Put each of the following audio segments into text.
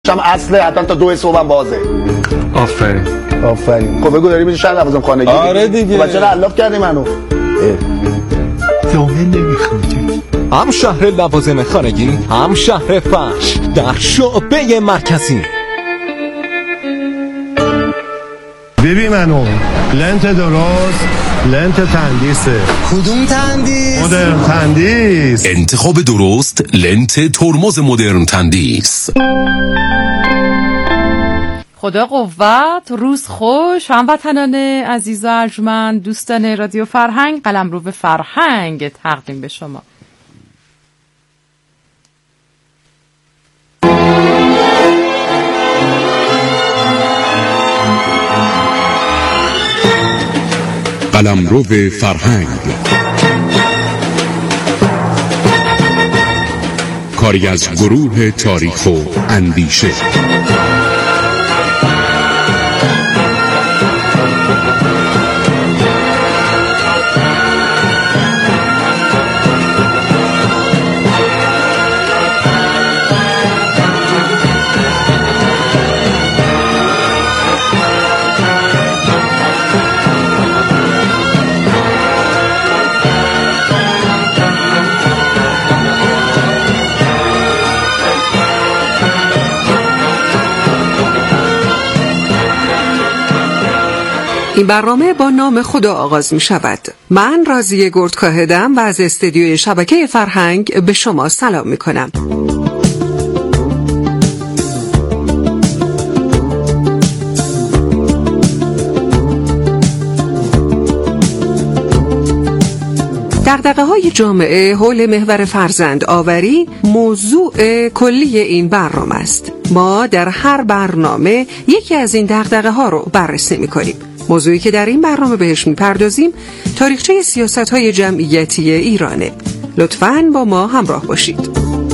چم اصله حتما تا 2 صبح بازه. آفرین. خب بگو داری میری شهر لوازم خانگی؟ آره دیگه. بچه‌ها علاف کردی منو. جامعه نمیخواد. هم شهر لوازم خانگی، هم شهر فرش در شعبه مرکزی. ببین منو لنت درست، لنت تندیسه. کدوم تندیس؟ مدرن تندیس. انتخاب درست لنت ترمز مدرن تندیس. خدا قوت، روز خوش هموطنان عزیز و ارجمند، دوستان رادیو فرهنگ، قلمرو فرهنگ تقدیم به شما. قلمرو فرهنگ، کاری از گروه تاریخ و اندیشه. این برنامه با نام خدا آغاز می شود. من راضیه گردکاهدم و از استدیوی شبکه فرهنگ به شما سلام می کنم. دغدغه‌های جامعه حول محور فرزند آوری موضوع کلی این برنامه است. ما در هر برنامه یکی از این دغدغه‌ها رو بررسی می‌کنیم. موضوعی که در این برنامه بهش می‌پردازیم تاریخچه سیاست‌های جمعیتی ایرانه. لطفاً با ما همراه باشید.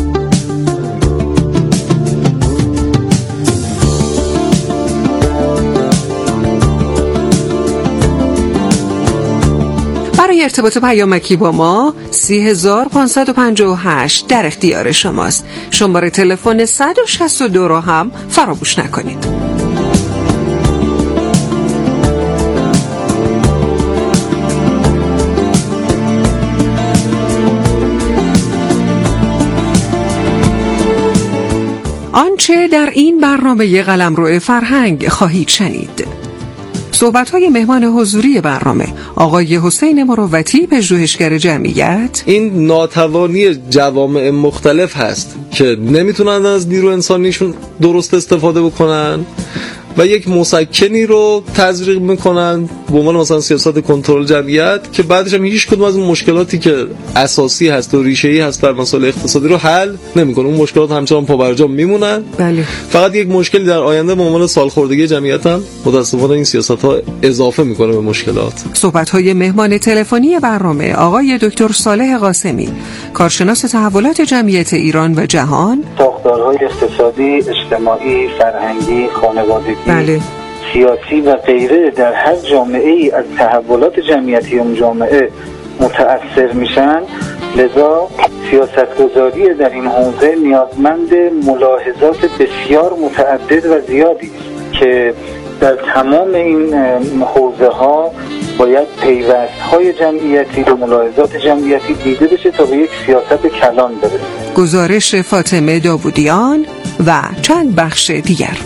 برای ارتباط پیامکی با ما 30558 در اختیار شماست. شماره تلفن 162 رو هم فراموش نکنید. آنچه در این برنامه قلمرو فرهنگ خواهید شنید: صحبت‌های مهمان حضوری برنامه آقای حسین مروتی، پژوهشگر جمعیت. این ناتوانی جوامع مختلف هست که نمیتونن از نیرو انسانیشون درست استفاده بکنن و یک مسکنی رو تزریق میکنن به عنوان مثلا سیاست کنترل جمعیت که بعدش هم هیچ کدوم از اون مشکلاتی که اساسی هست و ریشه‌ای هست در مسائل اقتصادی رو حل نمیکنه. اون مشکلات همچنان پابرجا میمونن. بله. فقط یک مشکلی در آینده به عنوان سالخوردگی جمعیت هم متأسفانه این سیاست‌ها اضافه میکنه به مشکلات. صحبت‌های مهمان تلفنی برنامه آقای دکتر صالح قاسمی، کارشناس تحولات جمعیت ایران و جهان. ساختارهای اقتصادی، اجتماعی، فرهنگی، خانوادگی، بله، سیاسی و غیره در هر جامعه ای از تحولات جمعیتی اون جامعه متأثر میشن. لذا سیاستگذاری در این حوزه نیازمند ملاحظات بسیار متعدد و زیادی که در تمام این حوزه ها باید پیوست‌های جمعیتی و ملاحظات جمعیتی دیده بشه تا به یک سیاست کلان برسه. گزارش فاطمه داوودیان و چند بخش دیگر.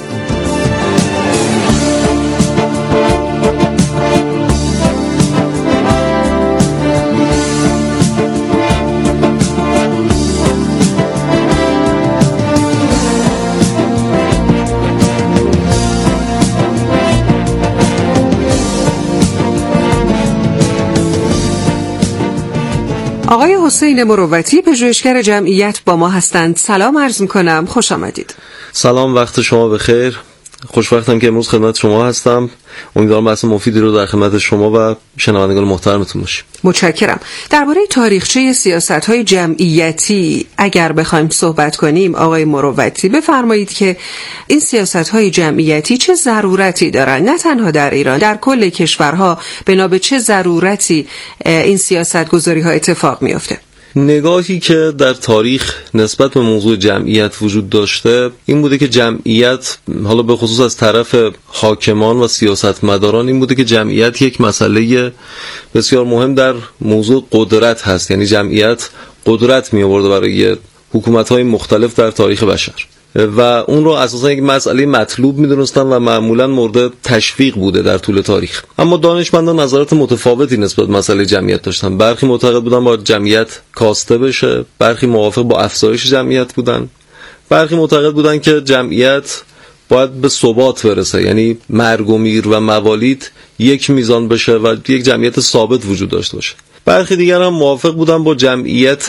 آقای حسین مروتی، پژوهشگر جمعیت با ما هستند. سلام عرض می‌کنم، خوش آمدید. سلام، وقت شما بخیر. خوشوقتم که امروز خدمت شما هستم. امیدوارم بحث مفیدی رو در خدمت شما و شنوندگان محترمتون باشیم. متشکرم. درباره تاریخچه سیاست‌های جمعیتی اگر بخوایم صحبت کنیم آقای مروتی، بفرمایید که این سیاست‌های جمعیتی چه ضرورتی دارن، نه تنها در ایران، در کل کشورها بنا به چه ضرورتی این سیاست‌گذاری‌ها اتفاق میفته؟ نگاهی که در تاریخ نسبت به موضوع جمعیت وجود داشته این بوده که جمعیت، حالا به خصوص از طرف حاکمان و سیاستمداران، این بوده که جمعیت یک مسئله بسیار مهم در موضوع قدرت هست. یعنی جمعیت قدرت می آورده برای حکومت‌های مختلف در تاریخ بشر و اون رو اساسا یک مسئله مطلوب می‌دونستن و معمولاً مورد تشویق بوده در طول تاریخ. اما دانشمندان نظرات متفاوتی نسبت به مسئله جمعیت داشتن. برخی معتقد بودن با جمعیت کاسته بشه، برخی موافق با افزایش جمعیت بودن، برخی معتقد بودن که جمعیت باید به ثبات برسه، یعنی مرگ و میر و موالید یک میزان بشه و یک جمعیت ثابت وجود داشته باشه. برخی دیگر هم موافق بودن با جمعیت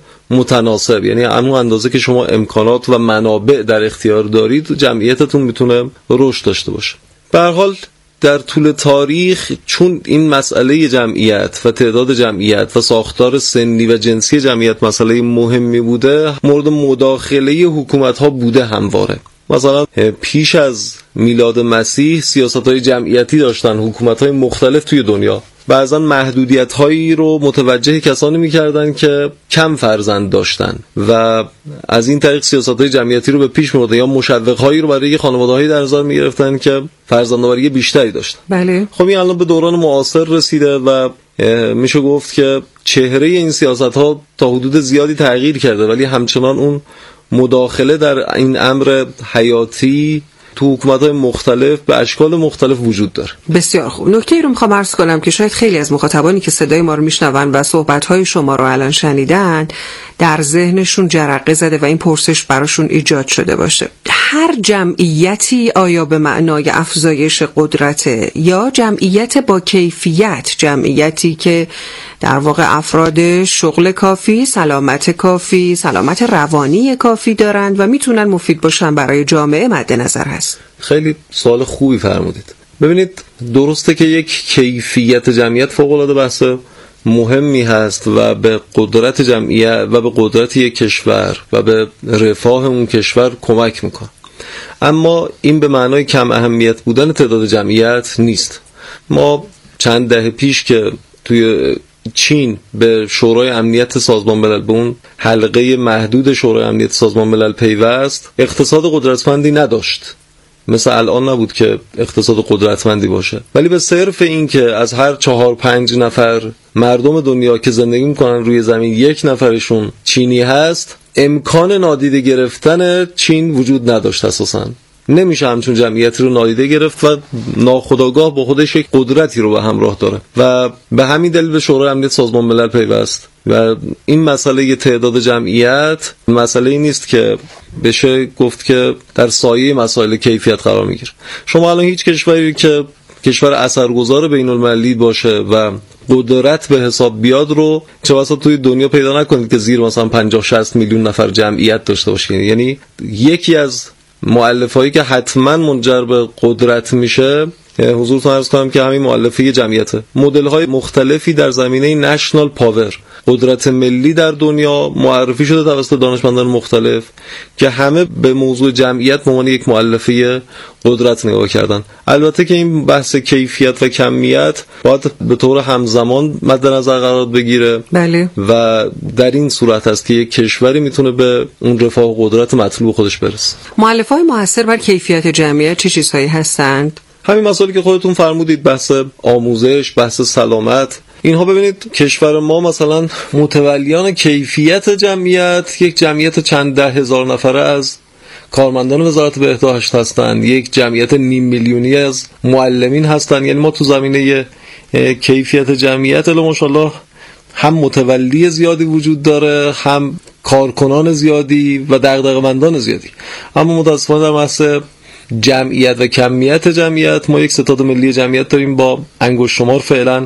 متناسب، یعنی همون اندازه که شما امکانات و منابع در اختیار دارید جمعیتتون میتونه رشد داشته باشه. به هر حال در طول تاریخ چون این مسئله جمعیت و تعداد جمعیت و ساختار سنی و جنسی جمعیت مسئله مهمی بوده، مورد مداخله حکومت‌ها بوده همواره. مثلا پیش از میلاد مسیح سیاست‌های جمعیتی داشتن حکومت‌های مختلف توی دنیا. بعضا محدودیت‌هایی رو متوجه کسانی می‌کردن که کم فرزند داشتن و از این طریق سیاست‌های جمعیتی رو به پیش می‌بردن یا مشوق‌هایی رو برای خانواده‌هایی در نظر می‌گرفتن که فرزندآوری بیشتری داشتن. بله. خب این الان به دوران معاصر رسیده و میشه گفت که چهره این سیاست‌ها تا حدود زیادی تغییر کرده، ولی همچنان اون مداخله در این امر حیاتی تو حکومت‌های مختلف به اشکال مختلف وجود داره. بسیار خوب. نکته‌ای رو می‌خوام عرض کنم که شاید خیلی از مخاطبانی که صدای ما رو میشنون و صحبت‌های شما رو الان شنیدن در ذهنشون جرقه زده و این پرسش براشون ایجاد شده باشه. هر جمعیتی آیا به معنای افزایش قدرت یا جمعیت با کیفیت، جمعیتی که در واقع افراد شغل کافی، سلامت کافی، سلامت روانی کافی دارند و میتونن مفید باشن برای جامعه مد نظر هست؟ خیلی سوال خوبی فرمودید. ببینید درسته که یک کیفیت جمعیت فوق‌العاده بحث مهمی هست و به قدرت جمعیت و به قدرت یک کشور و به رفاه اون کشور کمک میکنه، اما این به معنای کم اهمیت بودن تعداد جمعیت نیست. ما چند دهه پیش که توی چین به شورای امنیت سازمان ملل، به اون حلقه محدود شورای امنیت سازمان ملل پیوست، اقتصاد قدرتمندی نداشت، مثل الان نبود که اقتصاد قدرتمندی باشه، ولی به صرف این که از هر 4-5 نفر مردم دنیا که زندگی میکنن روی زمین یک نفرشون چینی هست، امکان نادیده گرفتن چین وجود نداشت. اساساً نمیشه همچون جمعیتی رو نادیده گرفت و ناخودآگاه با خودش یک قدرتی رو به همراه داره و به همین دلیل به شورای امنیت سازمان ملل پیوست. و این مسئله تعداد جمعیت مسئله نیست که بشه گفت که در سایه مسائل کیفیت قرار میگیره. شما الان هیچ کشوری که کشور اثرگذار بین‌المللی باشه و قدرت به حساب بیاد رو چه بسا توی دنیا پیدا نکنید که زیر مثلا 50-60 میلیون نفر جمعیت داشته باشه. یعنی یکی از مؤلفه‌هایی که حتما منجر به قدرت میشه، حضورتون عرض کنم که همین مؤلفه جمعیته. مدل‌های مختلفی در زمینه نشنال پاور، قدرت ملی در دنیا معرفی شده توسط دانشمندان مختلف که همه به موضوع جمعیت به عنوان یک مؤلفه قدرت نگاه کردن. البته که این بحث کیفیت و کمیت باید به طور همزمان مد نظر قرار بگیره. بله. و در این صورت است که یک کشوری میتونه به اون رفاه و قدرت مطلوب خودش برسه. مؤلفه‌های مؤثر بر کیفیت جمعیت چه چیزهایی هستند؟ همین مسائلی که خودتون فرمودید، بحث آموزش، بحث سلامت. اینها ببینید کشور ما مثلا متولیان کیفیت جمعیت یک جمعیت چند ده هزار نفره از کارمندان وزارت بهداشت هستند، یک جمعیت نیم میلیونی از معلمین هستند. یعنی ما تو زمینه کیفیت جمعیت الا ماشاءالله هم متولی زیادی وجود داره، هم کارکنان زیادی و دغدغه‌مندان زیادی. اما متاسفانه در بحث جمعیت و کمیت جمعیت ما یک ستاد ملی جمعیت داریم با انگشت شمار فعلا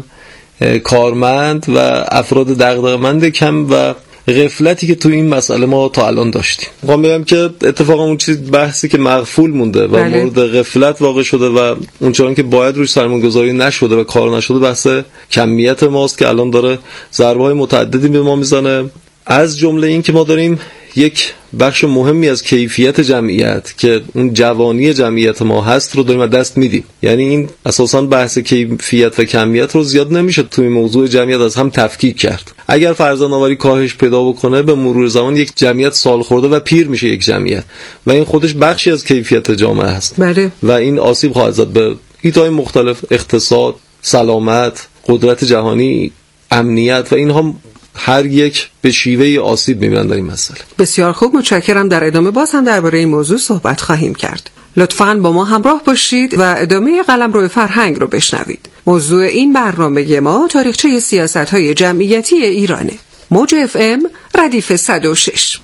کارمند و افراد دغدغه‌مند کم و غفلتی که تو این مسئله ما تا الان داشتیم. میخوام بگم که اتفاقا اون چیز بحثی که مغفول مونده و مورد غفلت واقع شده و اونچنان که باید روش سرمایه‌گذاری نشده و کار نشده بحث کمیت ماست که الان داره ضربه‌های متعددی به ما میزنه. از جمله این که ما داریم یک بخش مهمی از کیفیت جمعیت که اون جوانی جمعیت ما هست رو داریم از دست میدیم. یعنی این اساساً بحث کیفیت و کمیت رو زیاد نمیشه توی موضوع جمعیت از هم تفکیک کرد. اگر فرزندآوری کاهش پیدا بکنه، به مرور زمان یک جمعیت سالخورده و پیر میشه یک جمعیت و این خودش بخشی از کیفیت جامعه است. بله. و این آسیب خواهد زد به حیطه‌های مختلف، اقتصاد، سلامت، قدرت جهانی، امنیت و اینها هر یک به شیوه آسیب می‌بینن در این مسئله. بسیار خوب، متشکرم. در ادامه باز هم درباره این موضوع صحبت خواهیم کرد. لطفاً با ما همراه باشید و ادامه قلمرو فرهنگ رو بشنوید. موضوع این برنامه ما تاریخچه سیاست‌های جمعیتی ایرانه. موج FM ردیف 106.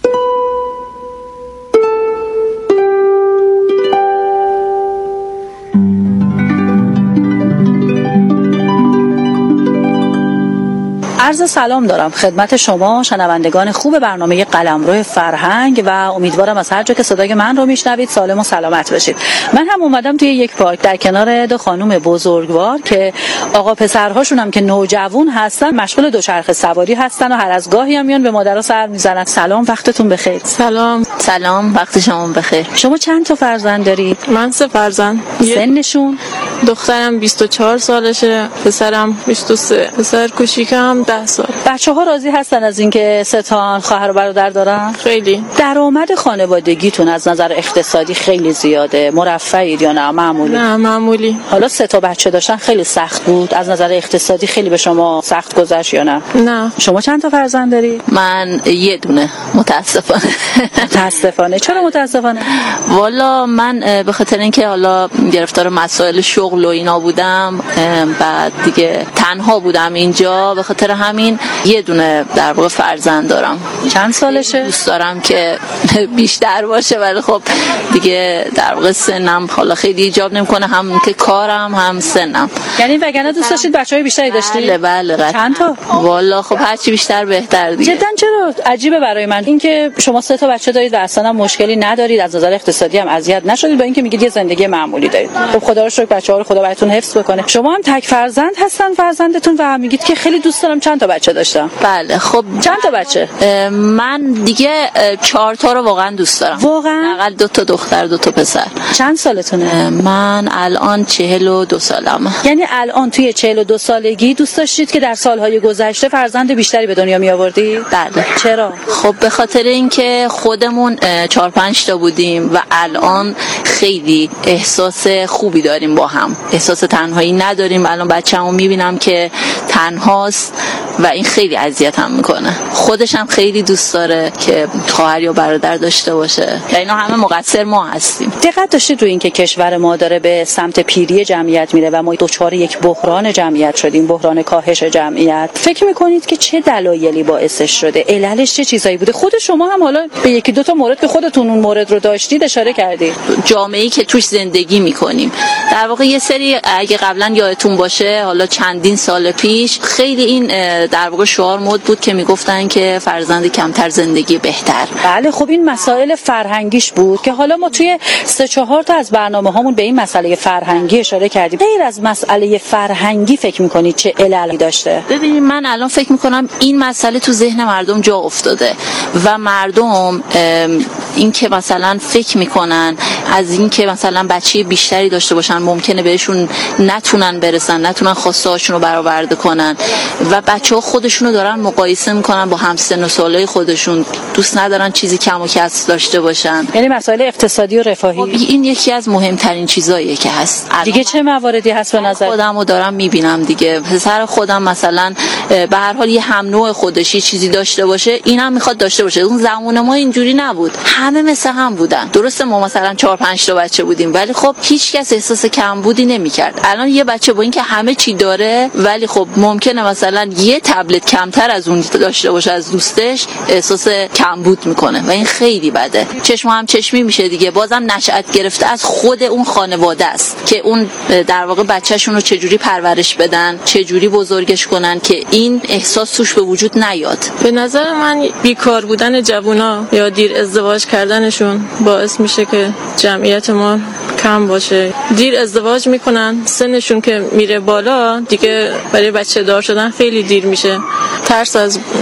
عرض سلام دارم خدمت شما شنوندگان خوب برنامه قلمرو فرهنگ و امیدوارم از هر جا که صدای من رو میشنوید سالم و سلامت باشید. من هم اومدم توی یک پارک در کنار دو خانم بزرگوار که آقا پسرهاشون هم که نوجوان هستن مشغول دوچرخه سواری هستن و هر از گاهی هم میان به مادرها سر میزنن. سلام، وقتتون بخیر. سلام، وقت شما بخیر. شما چند تا فرزند دارید؟ من 3 فرزند. سنشون؟ دخترم 24 سالشه، پسرم 23. پسر کوچیکم 10 سال. بچه‌ها راضی هستن از اینکه 3 تا خواهر و برادر دارن؟ خیلی. درآمد خانوادگیتون از نظر اقتصادی خیلی زیاده، مرفه‌اید یا نه معمولی؟ نه، معمولی. حالا 3 تا بچه داشتن خیلی سخت بود، از نظر اقتصادی خیلی به شما سخت گذشت یا نه؟ نه. شما چند تا فرزند داری؟ من یه دونه، متاسفانه. متاسفانه. چرا متاسفانه؟ والا من به خاطر اینکه حالا گرفتار مسائل شغل و اینا بودم، بعد دیگه تنها بودم اینجا، به خاطر همین یه دونه در واقع فرزند دارم. چند سالشه؟ دوست دارم که بیشتر باشه ولی خب دیگه در واقع سنم حالا خیلی ایجاب نمیکنه، هم که کارم هم سنم. یعنی وگرنه دوست داشتید بچه‌های بیشتری داشتید؟ بله. چند تا؟ والا خب هرچی بیشتر بهتر دیگه. جدا چرا؟ عجیبه برای من اینکه شما 3 تا بچه دارید و اصلا مشکلی ندارید، از نظر اقتصادی هم اذیت نشدید، با اینکه میگید یه زندگی معمولی دارید. خب خدا رو شکر بچه‌ها رو خدا براتون حفظ بکنه. شما هم تک فرزند هستن فرزندتون و میگید که خیلی دوست دارم چند تا بچه داشتم. بله. خب چند تا بچه؟ من دیگه 4 تا رو واقعا دوست دارم. واقعا؟ حداقل 2 تا دختر 2 تا پسر. چند سالتونه؟ من الان 42 سالمه. یعنی الان توی 42 سالگی دوست داشتید که در سالهای گذشته فرزند بیشتری به دنیا می آوردی؟ بله. چرا؟ خب به خاطر اینکه خودمون 4-5 تا بودیم و الان خیلی احساس خوبی داریم با هم. احساس تنهایی نداریم. الان بچه‌مو میبینم که تنهاست و این خیلی اذیتم میکنه. خودش هم خیلی دوست داره که خواهر یا برادر داشته باشه. یعنی اینا همه مقصر ما هستیم. دقت داشتید روی اینکه کشور ما داره به سمت پیری جمعیت میره و ما دچار یک بحران جمعیت شدیم، بحران کاهش جمعیت. فکر میکنید که چه دلایلی باعثش شده؟ عللش چه چیزایی بوده؟ خود شما هم حالا به 1-2 تا مورد که خودتون اون مورد رو داشتید اشاره کردید. جامعه‌ای که توش زندگی میکنیم در واقع یه سری، اگه قبلا یادتون باشه حالا چندین سال پیش خیلی این در واقع شعار مد بود که میگفتن که فرزند کمتر زندگی بهتر. بله. خب این مسائل فرهنگیش بود که حالا ما توی 3-4 تا از برنامه‌هامون به این مسئله فرهنگی اشاره کردیم. غیر از مسئله فرهنگی فکر میکنید چه عللی داشته؟ ببینید من الان فکر میکنم این مسئله تو ذهن مردم جا افتاده و مردم این که مثلا فکر میکنن از این که مثلا بچه بیشتری داشته باشن ممکنه بهشون نتونن برسن، نتونن خواسته هاشون رو برآورده کنن و بچه‌ها خودشونو دارن مقایسه میکنن با همسن و سالای خودشون، دوست ندارن چیزی کم و کس داشته باشن. یعنی مسائل اقتصادی و رفاهی. این یکی از مهمترین چیزاییه که هست. دیگه چه مواردی هست به نظر خودمو دارم میبینم دیگه، پسر خودم مثلا به هر حال یه هم نوع خودش یه چیزی داشته باشه، اینم میخواد داشته باشه. اون زمان ما اینجوری نبود، همه مثل هم بودن. درسته ما مثلا 4-5 تا بچه بودیم ولی خب هیچ کس احساس کمبودی نمیکرد. الان یه بچه با اینکه همه چی داره ولی خب ممکنه مثلا یه تبلت کمتر از اون داشته باشه از دوستش، احساس کمبود میکنه و این خیلی بده. چشم هم چشمی میشه دیگه. بازم نشأت گرفته از خود اون خانواده است که اون در واقع بچه‌شون رو چجوری پرورش بدن، چجوری بزرگش کنن که این احساس توش به وجود نیاد. به نظر من بیکار بودن جوونا یا دیر ازدواج کردنشون باعث میشه که جمعیت ما کم باشه. دیر ازدواج میکنن، سنشون که میره بالا دیگه برای بچه دار شدن خیلی دیر میشه. ترس از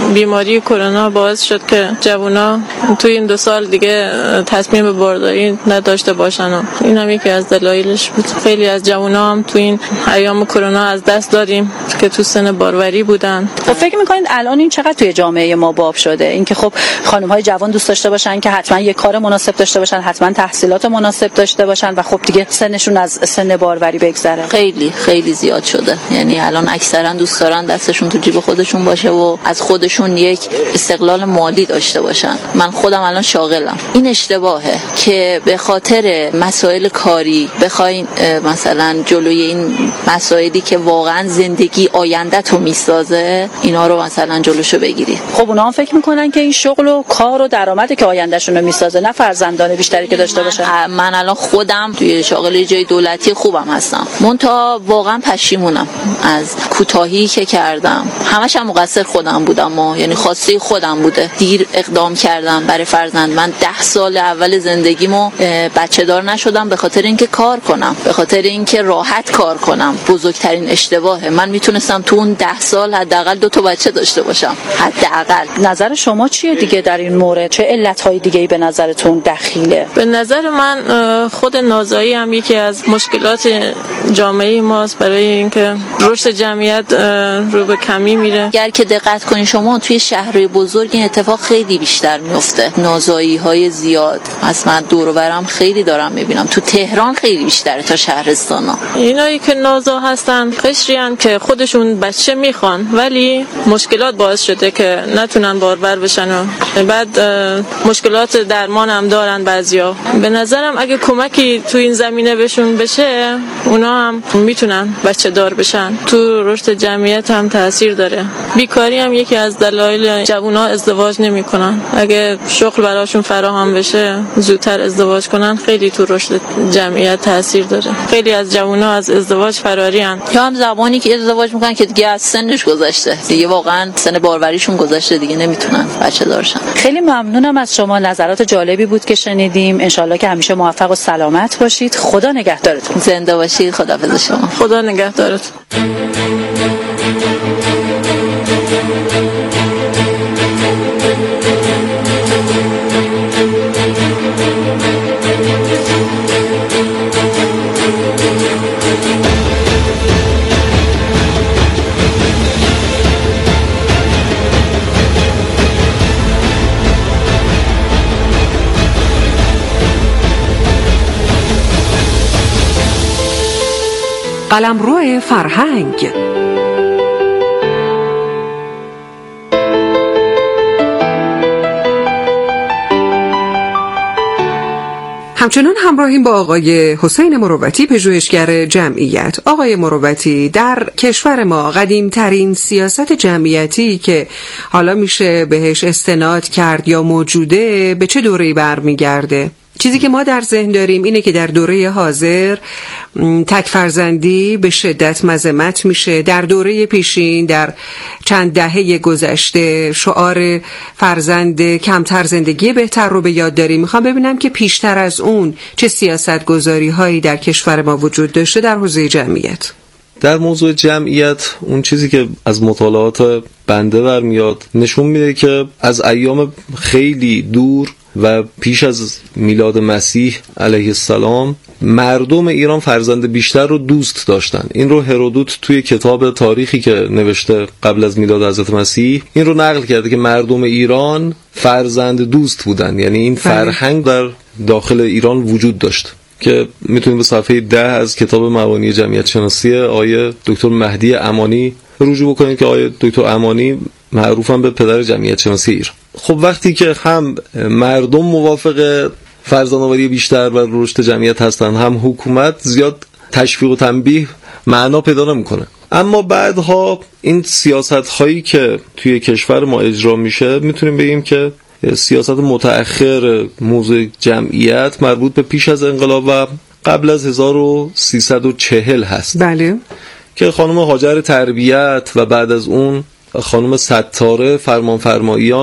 بیماری کرونا باعث شد که جوونا توی این 2 سال دیگه تصمیم به بارداری نداشته باشن و این هم یکی از دلایلش بود. خیلی از جوونا هم توی این ایام کرونا از دست دادیم که تو سن باروری بودن. خب فکر می‌کنید الان این چقدر توی جامعه ما باب شده؟ اینکه خب خانم‌های جوان دوست داشته باشن که حتما یک کار مناسب داشته باشن، حتما تحصیلات مناسب داشته باشن و خب دیگه سنشون از سن باروری بگذره. خیلی خیلی زیاد شده. یعنی الان اکثرا دوست دارن دستشون تو جیب خودشون باشه و از خودشون یک استقلال مالی داشته باشن. من خودم الان شاغلم. این اشتباهه که به خاطر مسائل کاری بخواین مثلا جلوی این مسائلی که واقعا زندگی آینده تو میسازه اینا رو مثلا جلوشو بگیری. خب اونا هم فکر میکنن که این شغل و کار و درآمدی که آیندهشون رو میسازه، نه فرزندان بیشتری که داشته باشن. من الان خودم توی شاغل جای دولتی خوبم هستم. منتها واقعا پشیمونم از کوتاهی که کردم. همش هم مقصر خودم بودم یعنی خواسته خودم بوده. دیر اقدام کردم برای فرزند. من 10 سال اول زندگیمو بچه دار نشدم به خاطر اینکه کار کنم، به خاطر اینکه راحت کار کنم. بزرگترین اشتباهه. من میتونستم تو اون 10 سال حداقل 2 تا بچه داشته باشم. حداقل. نظر شما چیه دیگه در این مورد؟ چه علت‌های دیگه‌ای به نظرتون دخیله؟ به نظر من خود نازایی هم یکی از مشکلات جامعه ماست برای اینکه رشد جمعیت رو به کمی میره. اگر که دقت کنین شما توی شهرهای بزرگ این اتفاق خیلی بیشتر میفته. نازایی‌های زیاد. اصلا دور و برم خیلی دارم میبینم. تو تهران خیلی بیشتره تا شهرستانا. اینایی که نازا هستن قشریان که خودشون بچه میخوان ولی مشکلات باعث شده که نتونن باربر بشن و بعد مشکلات درمان هم دارن بعضیا. به نظرم اگه کمکی تو این زمینه بهشون بشه اونا هم میتونن بچه دار بشن. تو رشد جمعیت هم تاثیر داره. بیکاری هم یکی از دلایل جوونا ازدواج نمیکنن. اگه شغل براشون فراهم بشه زودتر ازدواج کنن خیلی تو رشد جمعیت تاثیر داره. خیلی از جوونا از ازدواج فراری ان. یا هم زمانی که ازدواج میکنن که دیگه از سنش گذشته. دیگه واقعا سن باروریشون گذشته دیگه نمیتونن بچه دارشن. خیلی ممنونم از شما. نظرات جالبی بود که شنیدیم. انشالله که همیشه موفق و سلامت باشید. خدا نگهدارتون. زنده باشید. خداحافظ شما. خدا نگهدارتون. قلمرو فرهنگ. همچنان همراهیم با آقای حسین مروتی، پژوهشگر جمعیت. آقای مروتی، در کشور ما قدیمترین سیاست جمعیتی که حالا میشه بهش استناد کرد یا موجوده به چه دوره‌ای برمیگرده؟ چیزی که ما در ذهن داریم اینه که در دوره حاضر تک فرزندی به شدت مذمت میشه. در دوره پیشین در چند دهه گذشته شعار فرزند کمتر زندگی بهتر رو به یاد داریم. میخوام ببینم که پیشتر از اون چه سیاست گذاری هایی در کشور ما وجود داشته در حوزه جمعیت. در موضوع جمعیت اون چیزی که از مطالعات بنده برمیاد نشون میده که از ایام خیلی دور و پیش از میلاد مسیح علیه السلام مردم ایران فرزند بیشتر رو دوست داشتن. این رو هرودوت توی کتاب تاریخی که نوشته قبل از میلاد حضرت مسیح این رو نقل کرده که مردم ایران فرزند دوست بودن. یعنی این فرهنگ در داخل ایران وجود داشت که میتونیم به صفحه 10 از کتاب مبانی جمعیت شناسی آقای دکتر مهدی امانی رجوع بکنیم که آقای دکتر امانی معروفن به پدر جمعیت شناسی ایران. خب وقتی که هم مردم موافق فرزندآوری بیشتر و رشد جمعیت هستن هم حکومت زیاد تشویق و تنبیه معنا پیدا نمیکنه. اما بعدها این سیاست هایی که توی کشور ما اجرا میشه میتونیم بگیم که سیاست متأخر موضوع جمعیت مربوط به پیش از انقلاب و قبل از 1340 هست. بله. که خانم هاجر تربیت و بعد از اون خانم ستاره فرمانفرماییان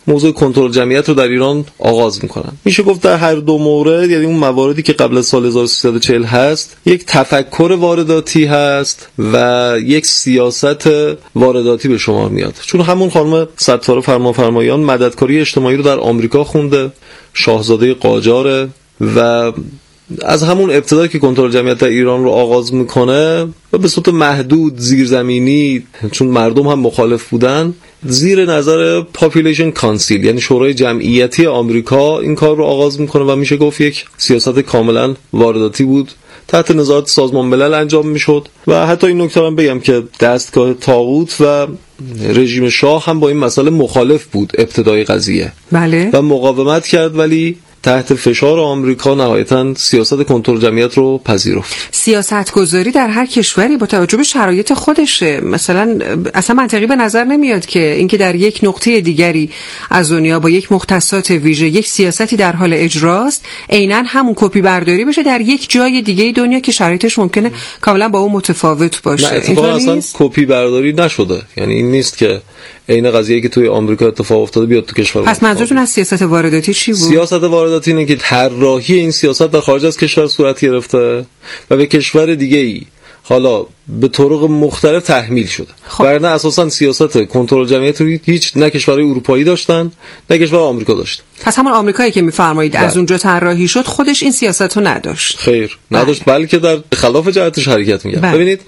موضوع کنترل جمعیت رو در ایران آغاز میکنن. میشه گفت در هر دو مورد، یعنی اون مواردی که قبل از سال 1340 هست، یک تفکر وارداتی هست و یک سیاست وارداتی به شمار میاد. چون همون خانم ستاره فرمانفرمایان مددکاری اجتماعی رو در آمریکا خونده، شاهزاده قاجاره، و از همون ابتدا که کنترل جمعیت در ایران رو آغاز میکنه و به صورت محدود زیرزمینی، چون مردم هم مخالف بودن، زیر نظر پاپولیشن کانسیل یعنی شورای جمعیتی آمریکا این کار رو آغاز میکنه و میشه گفت یک سیاست کاملا وارداتی بود، تحت نظارت سازمان ملل انجام میشد. و حتی این نکته هم بگم که دستگاه طاغوت و رژیم شاه هم با این مسئله مخالف بود ابتدای قضیه، بله، و مقاومت کرد، ولی تحت فشار آمریکا نهایتاً سیاست کنترل جمعیت رو پذیرفت. سیاست گذاری در هر کشوری با توجه به شرایط خودشه. مثلا اصلا منطقی به نظر نمیاد که اینکه در یک نقطه دیگری از دنیا با یک مختصات ویژه یک سیاستی در حال اجراست، عیناً همون کپی برداری بشه در یک جای دیگه دنیا که شرایطش ممکنه کاملا با اون متفاوت باشه. نه، اتفاقا اصلا کپی برداری نشده. یعنی این نیست که عین قضیه که توی آمریکا اتفاق افتاده بیاد تو کشور. پس منظورتون از سیاست وارداتی چی بود؟ سیاست وارداتی اینه که طراحی این سیاست در خارج از کشور صورت گرفته و به کشور دیگه‌ای حالا به طرق مختلف تحمیل شده. ورنه اساسا سیاست کنترل جمعیت رو هیچ نه کشورهای اروپایی داشتن نه کشور آمریکا داشت. پس همون آمریکایی که می‌فرمایید از اونجا طراحی شد خودش این سیاست رو نداشت. خیر، نداشت، بلکه در خلاف جهتش حرکت می‌کرد. ببینید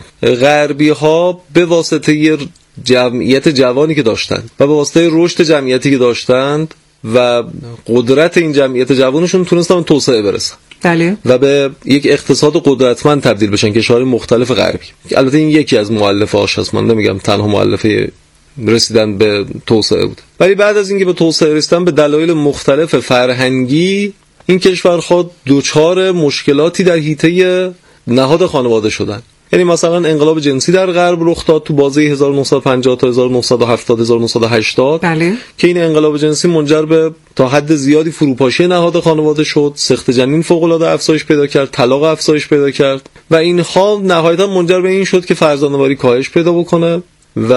غربی‌ها به واسطه جمعیت جوانی که داشتن و به واسطه رشد جمعیتی که داشتند و قدرت این جمعیت جوانشون تونستن به توسعه برسن، بله، و به یک اقتصاد قدرتمند تبدیل بشن کشورهای مختلف غربی. البته این یکی از مؤلفه‌اش هست، من نمیگم تنها مؤلفه رسیدن به توسعه بود، ولی بعد از اینکه به توسعه رسیدن به دلایل مختلف فرهنگی این کشورها دچار مشکلاتی در حیطه نهاد خانواده شدن. یعنی مثلا انقلاب جنسی در غرب رخ داد تو بازه 1950 تا 1970 1980 بله، که این انقلاب جنسی منجر به تا حد زیادی فروپاشی نهاد خانواده شد، سقط جنین فوق العاده افزایش پیدا کرد، طلاق افزایش پیدا کرد و اینها نهایتا منجر به این شد که فرزندآوری کاهش پیدا بکنه و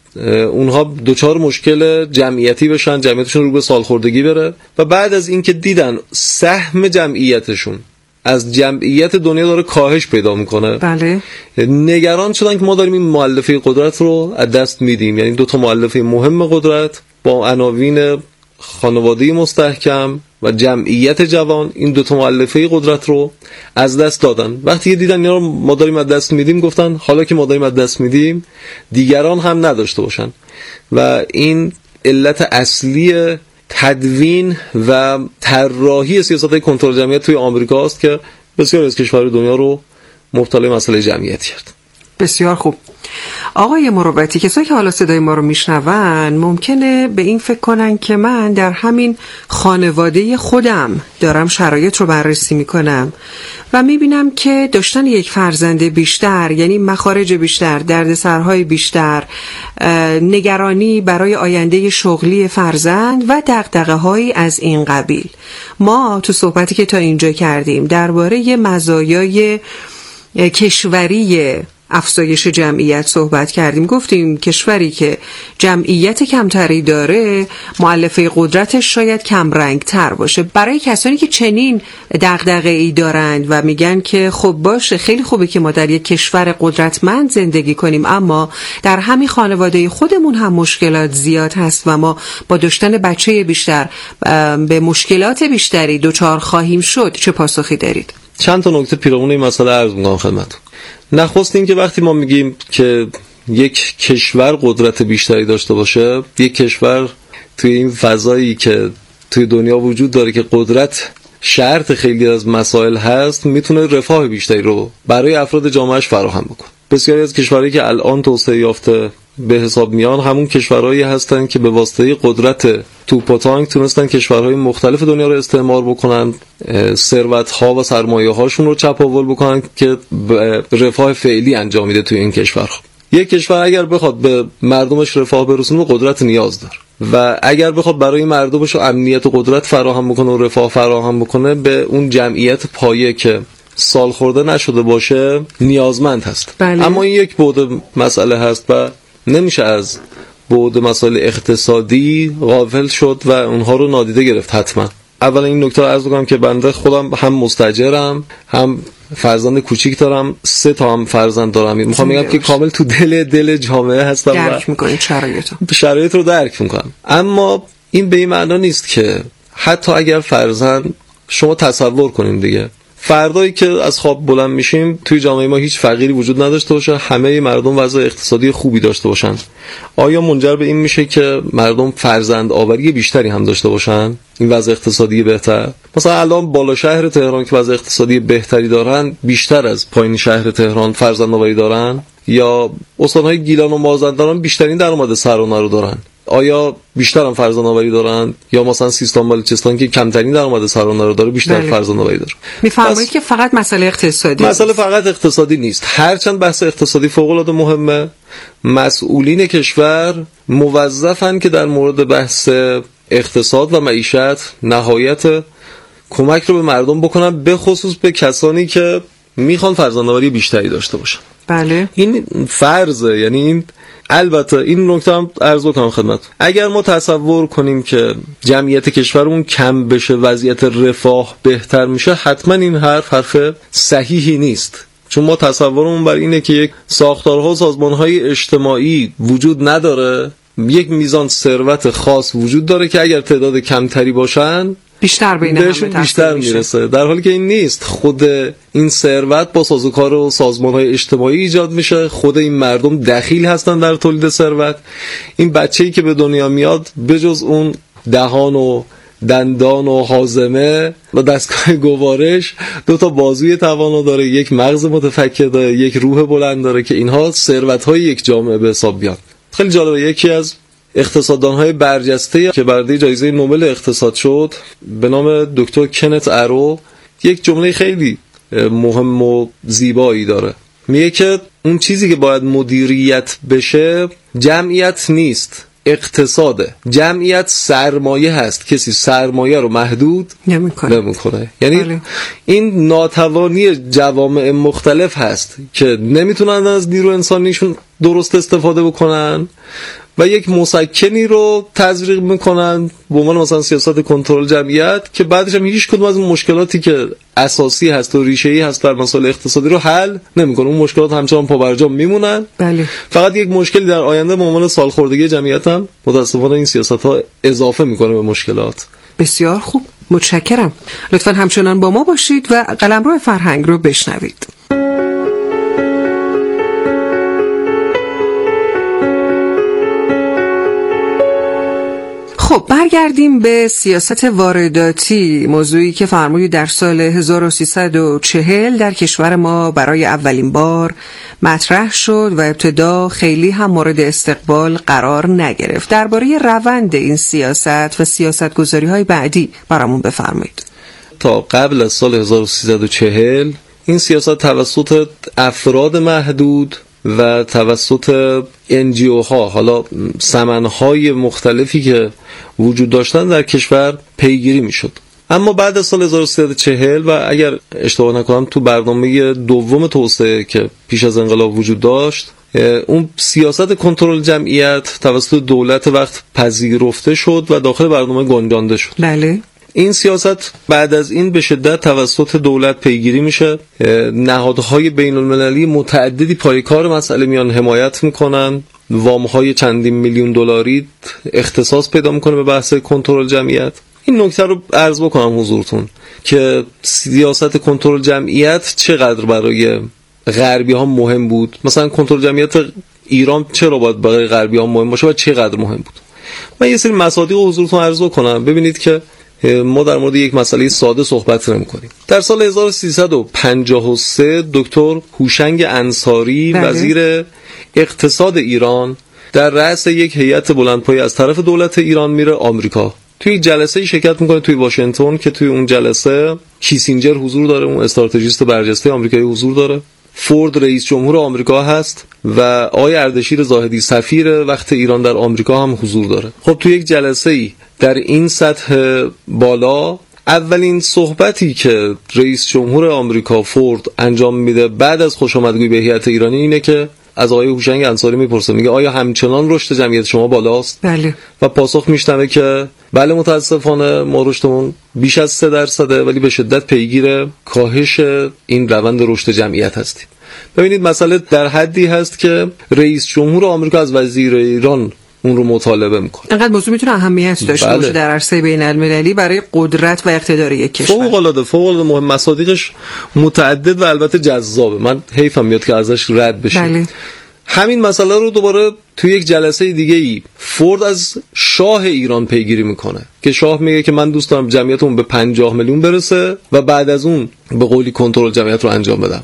اونها دوچار مشکل جمعیتی بشن، جمعیتشون رو به سالخوردگی بره. و بعد از اینکه دیدن سهم جمعیتشون از جمعیت دنیا داره کاهش پیدا میکنه، بله، نگران شدن که ما داریم این مؤلفه قدرت رو از دست میدیم. یعنی دو تا مؤلفه مهم قدرت با عناوین خانواده مستحکم و جمعیت جوان، این دو تا مؤلفه قدرت رو از دست دادن. وقتی دیدن اینا رو ما داریم از دست میدیم، گفتن حالا که ما داریم از دست میدیم دیگران هم نداشته باشن. و این علت اصلی تدوین و طراحی سیاست کنترل جمعیت توی آمریکا است که بسیار از کشورهای دنیا رو مبتلا مسئله جمعیت کرد. بسیار خوب. آقای مروتی، کسایی که حالا صدای ما رو میشنون ممکنه به این فکر کنن که من در همین خانواده خودم دارم شرایط رو بررسی میکنم و میبینم که داشتن یک فرزند بیشتر، یعنی مخارج بیشتر، دردسرهای بیشتر، نگرانی برای آینده شغلی فرزند و دغدغه‌هایی از این قبیل. ما تو صحبتی که تا اینجا کردیم درباره مزایای کشوری افزایش جمعیت صحبت کردیم. گفتیم کشوری که جمعیت کمتری داره مؤلفه قدرتش شاید کم رنگ تر باشه. برای کسانی که چنین دغدغه‌ای دارند و میگن که خب باشه خیلی خوبه که ما در یک کشور قدرتمند زندگی کنیم، اما در همین خانواده خودمون هم مشکلات زیاد هست و ما با داشتن بچه بیشتر به مشکلات بیشتری دچار خواهیم شد، چه پاسخی دارید؟ چند تا نکته پیرامون این مسئله عرض می‌کنم خدمتتون. نخست این که وقتی ما میگیم که یک کشور قدرت بیشتری داشته باشه، یک کشور توی این فضایی که توی دنیا وجود داره که قدرت شرط خیلی از مسائل هست، میتونه رفاه بیشتری رو برای افراد جامعهش فراهم بکنه. بسیاری از کشورهایی که الان توسعه یافته به حساب میان همون کشورهایی هستن که به واسطه قدرت توپ و تانک تونستن کشورهای مختلف دنیا رو استعمار بکنن، ثروت‌ها و سرمایه‌هاشون رو چپاول بکنن که رفاه فعلی انجام میده توی این کشورها. یک کشور اگر بخواد به مردمش رفاه برسونه به قدرت نیاز داره و اگر بخواد برای مردمش امنیت و قدرت فراهم بکنه و رفاه فراهم بکنه به اون جمعیت پایه که سال خورده نشده باشه نیازمند هست. بله. اما این یک بعد مسئله هست و نمیشه از بعد مسائل اقتصادی غافل شد و اونها رو نادیده گرفت. حتما اولا این نکته رو عرض کنم که بنده خودم هم مستاجرم، هم فرزند کوچیک دارم، 3 تا هم فرزند دارم. میخوام بگم که کامل تو دل جامعه هستم، درک میکنید شرایط رو درک میکنم. اما این به این معنا نیست که حتی اگر فرزند، شما تصور کنیم دیگه فردایی که از خواب بلند میشیم توی جامعه ما هیچ فقیری وجود نداشته باشه، همه مردم وضع اقتصادی خوبی داشته باشن، آیا منجر به این میشه که مردم فرزند آوری بیشتری هم داشته باشن؟ این وضع اقتصادی بهتر، مثلا الان بالا شهر تهران که وضع اقتصادی بهتری دارن بیشتر از پایین شهر تهران فرزند آوری دارن؟ یا استانهای گیلان و مازندران بیشترین درآمد سرانه رو دارن، آیا بیشتر هم فرزند آوری دارن؟ یا مثلا سیستان بلوچستان که کمترین درآمد سرانه رو داره بیشتر فرزند آوری داره؟ میفرمایید که فقط مسئله اقتصادی مسئله فقط اقتصادی نیست، هرچند بحث اقتصادی فوق العاده مهمه. مسئولین کشور موظفن که در مورد بحث اقتصاد و معیشت نهایت کمک رو به مردم بکنن، به خصوص به کسانی که میخوان فرزند آوری بیشتری داشته باشن. بله این فرضه، یعنی این البته این نکته هم عرض کنم خدمت، اگر ما تصور کنیم که جمعیت کشورمون کم بشه وضعیت رفاه بهتر میشه، حتما این حرف صحیحی نیست، چون ما تصورمون بر اینه که یک ساختارها و سازمانهای اجتماعی وجود نداره، یک میزان ثروت خاص وجود داره که اگر تعداد کمتری باشن بیشتر بین همه بیشتر میرسه، در حالی که این نیست. خود این ثروت با سازوکار و سازمان‌های اجتماعی ایجاد میشه، خود این مردم دخیل هستن در تولید ثروت. این بچه‌ای که به دنیا میاد بجز اون دهان و دندان و هاضمه و دستگاه گوارش 2 تا بازوی توانا داره، یک مغز متفکر داره، یک روح بلند داره که اینها ثروت‌های یک جامعه به حساب بیان. خیلی جالبه، یکی از اقتصاددان‌های برجسته که برنده جایزه نوبل اقتصاد شد به نام دکتر کنت ارو یک جمله خیلی مهم و زیبایی داره، میگه که اون چیزی که باید مدیریت بشه جمعیت نیست، اقتصاده. جمعیت سرمایه هست، کسی سرمایه رو محدود نمیکنه. یعنی این ناتوانی جوامع مختلف هست که نمیتونن از نیرو انسانیشون درست استفاده بکنن و یک مسکنی رو تزریق میکنن به عنوان مثلا سیاست کنترل جمعیت که بعدش هم هیچ کدوم از اون مشکلاتی که اساسی هست و ریشه‌ای هست در مسائل اقتصادی رو حل نمیکنه. اون مشکلات همچنان پابرجا میمونن. بله. فقط یک مشکلی در آینده به عنوان سالخوردگی جمعیت هم متأسفانه این سیاست‌ها اضافه میکنه به مشکلات. بسیار خوب، متشکرم. لطفاً همچنان با ما باشید و قلمرو فرهنگ رو بشنوید. خب برگردیم به سیاست وارداتی، موضوعی که فرمودید در سال 1340 در کشور ما برای اولین بار مطرح شد و ابتدا خیلی هم مورد استقبال قرار نگرفت. درباره روند این سیاست و سیاستگذاری‌های بعدی برامون بفرمایید. تا قبل از سال 1340 این سیاست توسط افراد محدود و توسط NGO ها، حالا سمنهای مختلفی که وجود داشتن در کشور پیگیری میشد. اما بعد از سال 1340 و اگر اشتباه نکنم تو برنامه دوم توسعه که پیش از انقلاب وجود داشت، اون سیاست کنترل جمعیت توسط دولت وقت پذیرفته شد و داخل برنامه گنجانده شد. بله. این سیاست بعد از این به شدت توسط دولت پیگیری میشه. نهادهای بین المللی متعددی پایکار مسئله میان، حمایت میکنن، وامهای چندین میلیون دلاری اختصاص پیدا میکنه به بحث کنترل جمعیت. این نکته رو عرض بکنم حضورتون که سیاست کنترل جمعیت چقدر برای غربی ها مهم بود. مثلا کنترل جمعیت ایران چرا باید برای غربی ها مهم باشه و چقدر مهم بود. من یه سری مصادیق حضورتون عرض کنم ببینید که ما در مورد یک مسئله ساده صحبت نمی‌کنیم. در سال 1353 دکتر هوشنگ انصاری وزیر اقتصاد ایران در رأس یک هیئت بلندپایه از طرف دولت ایران میره آمریکا. توی جلسه شرکت میکنه توی واشنگتن که توی اون جلسه کیسینجر حضور داره، اون استراتژیست برجسته آمریکایی حضور داره، فورد رئیس جمهور آمریکا هست و آقای اردشیر زاهدی سفیر وقت ایران در آمریکا هم حضور داره. خب توی یک جلسه‌ای در این سطح بالا اولین صحبتی که رئیس جمهور آمریکا فورد انجام میده بعد از خوشامدگویی به هیئت ایرانی اینه که از آقای هوشنگ انصاری میپرسه، میگه آیا همچنان رشد جمعیت شما بالاست؟ بله. و پاسخ میشنوه که بله متاسفانه ما رشدمون بیش از 3% ولی به شدت پیگیر کاهش این روند رشد جمعیت هستیم. ببینید مسئله در حدی هست که رئیس جمهور آمریکا از وزیر ایران اون رو مطالبه میکنه. انقدر موضوع میتونه اهمیت داشته باشه در عرصه بین المللی برای قدرت و اقتدار یک کشور. فوق العاده مهم، مصادیقش متعدد و البته جذابه. من حیفم میاد که ازش رد بشه. بله. همین مسئله رو دوباره توی یک جلسه دیگه ای فورد از شاه ایران پیگیری میکنه که شاه میگه که من دوست دارم جمعیتمون به 50 میلیون برسه و بعد از اون به قولی کنترل جمعیت رو انجام بدم.